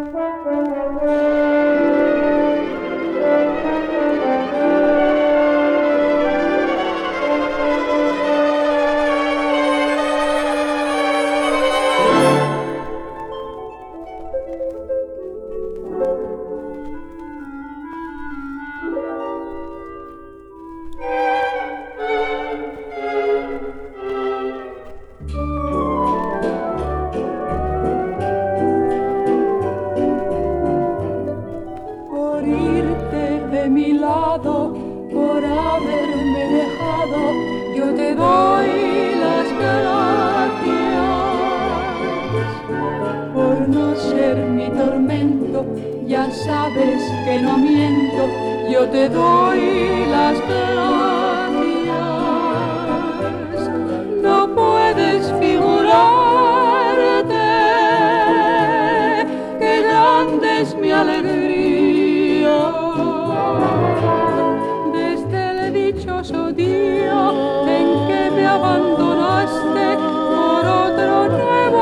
Por haberme dejado, yo te doy las gracias. Por no ser mi tormento, ya sabes que no miento, yo te doy las gracias. No puedes figurarte que grande es mi alegría. Día en que me abandonaste por otro nuevo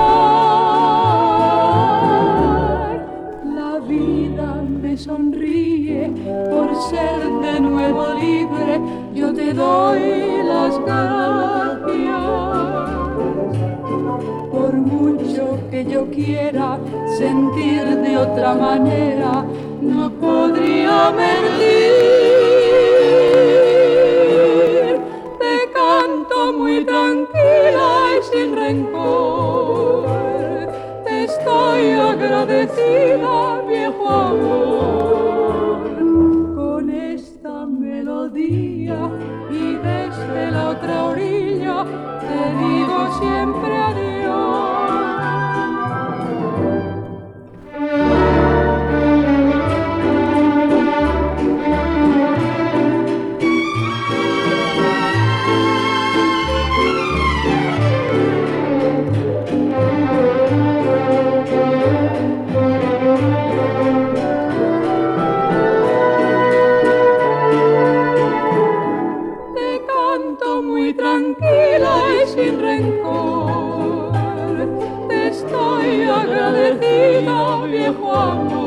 amor. La vida me sonríe por ser de nuevo libre, yo te doy las gracias. Por mucho que yo quiera sentir de otra manera, no podría mentir. Muy tranquila y sin rencor, te estoy agradecida, viejo amor, con esta melodía y desde la otra orilla te digo siempre adiós. Muy tranquila y sin rencor, te estoy agradecida, viejo amor.